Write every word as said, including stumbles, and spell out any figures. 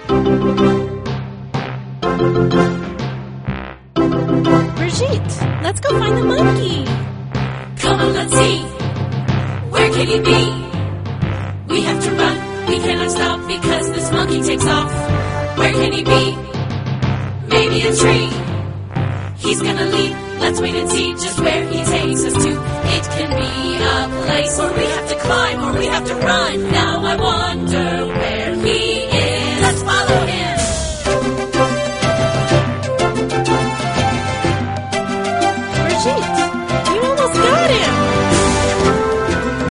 Brigitte, let's go find the monkey. Come on, let's see. Where can he be? We have to run. We cannot stop because this monkey takes off. Where can he be? Maybe a tree. He's gonna leap. Let's wait and see just where he takes us to. It can be a place where we have to climb or we have to run. Now I wonder where